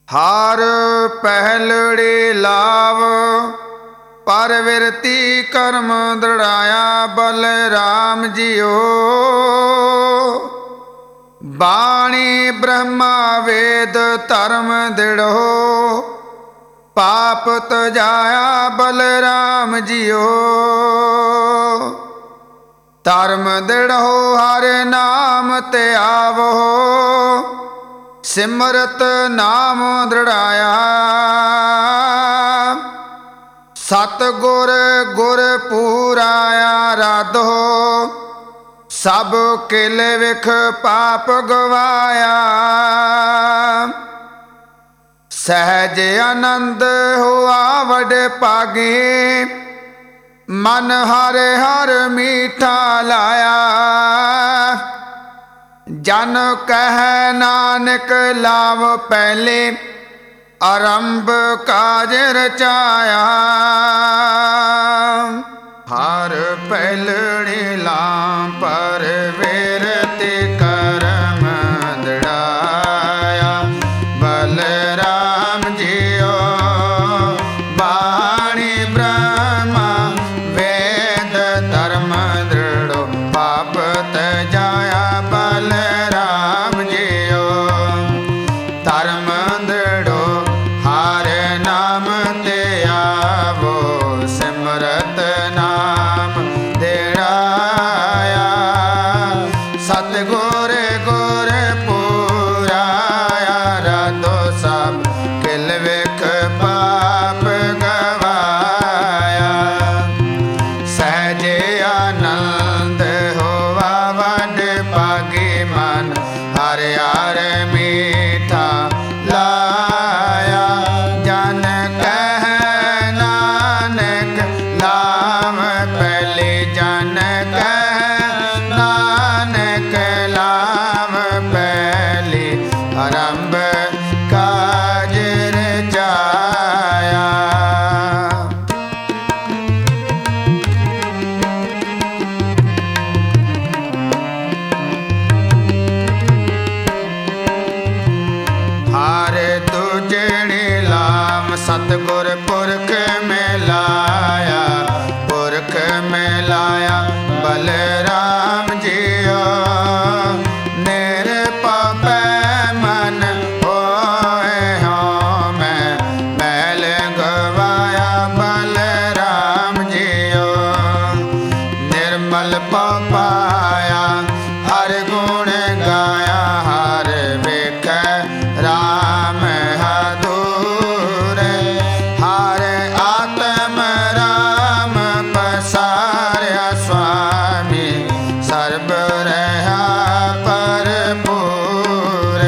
हार पहलड़ी लाव परविरति कर्म दृढ़ाया बलराम जियो। बाणी ब्रह्मा वेद धर्म दृढ़ो पाप तजाया बलराम जियो। धर्म दृढ़ो हर नाम ते आवो सिमरत नाम दृढ़ाया। सतगुर गुर पूराया राधो सब किल विख पाप गवाया। सहज आनंद हुआ वड पागे मन हर हर मीठा लाया। जन कह नानक लाभ पहले आरंभ काज रचाया। हर पहलड़ी लाम पर विरति कर्म दृढ़ाया बलराम जियो। बाणी ब्रह्मा वेद धर्म दृढ़ो पाप तजाया बलराम जियो। धर्म दृढ़ो हर नाम ते आवो सिमरत नाम दृढ़ाया। सतगुर गुर पूराया राधो सब किल विख पाप गवाया। सहज आनंद होवा वड पागे मन हर हर मीठा लाया। जन कह नानक लाभ पहले जन कह नानक लाभ पहले आरंभ काज रचाया। हार तुझड़ी लाम सतगुर पुरख में लाया। पुरख में लाया बलराम जियो। निरपाप मन होए हो मैं मैल गवाया बलराम जियो। निर्मल पाया हर गुण गाया हर वेख राम हदूर। हर आत्म राम पसारया स्वामी सर्ब रहा भरपूर।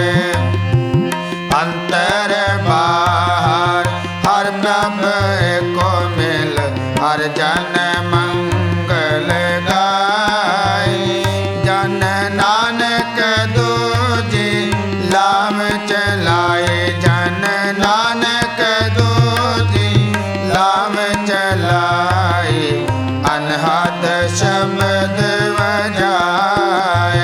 अंतर बाहर हर प्रभ को मिल हर जन मंगल गाय। जन नानक दूजी लाम चलाए जन नानक दूजी लाम चलाए। अनहद शब्द बजाए।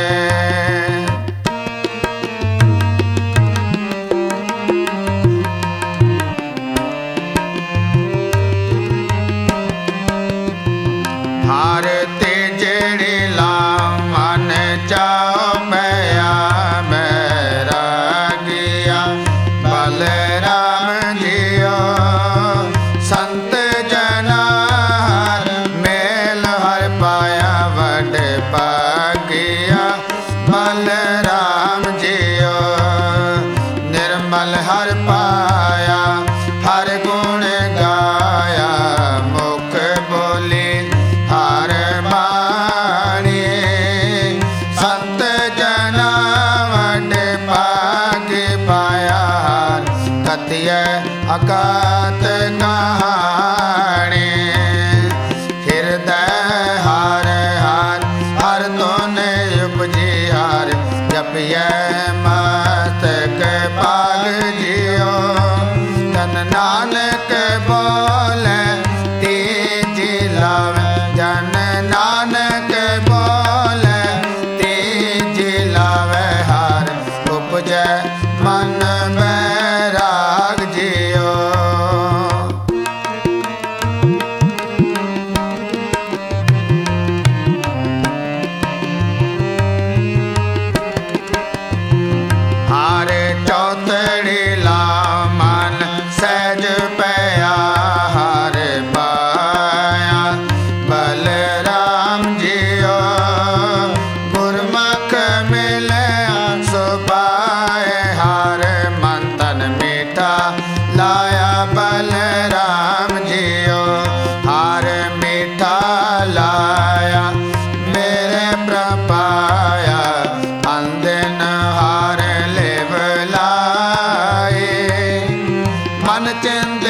हार तेजड़ी लाम मन चाओ मया मेरा गया बलराम जियो। संत जना हर मेल हर पाया वड पागिया बलराम जियो। निर्मल हर पाया हर गुण गाया मुख बोली हर बाणी। संत जना वड पाग पाया कथिय अकात कहानी। हृदय हार हार हर तोने उपजी हार जपिय मस्तक पाग जियो। तन नानक बोले तेजी लावे जन नानक बोले तेजी लावे हार उपजय मन मेरा। ਮੀਠਾ ਲਾਇਆ ਬਲਰਾਮ ਜੀਓ, ਹਾਰ ਮੀਠਾ ਲਾਇਆ ਮੇਰੇ ਪ੍ਰਪਾਇਆ, ਅੰਦਨ ਹਾਰ ਲਿਵ ਲਾਏ। ਮਨ ਚਿੰਦ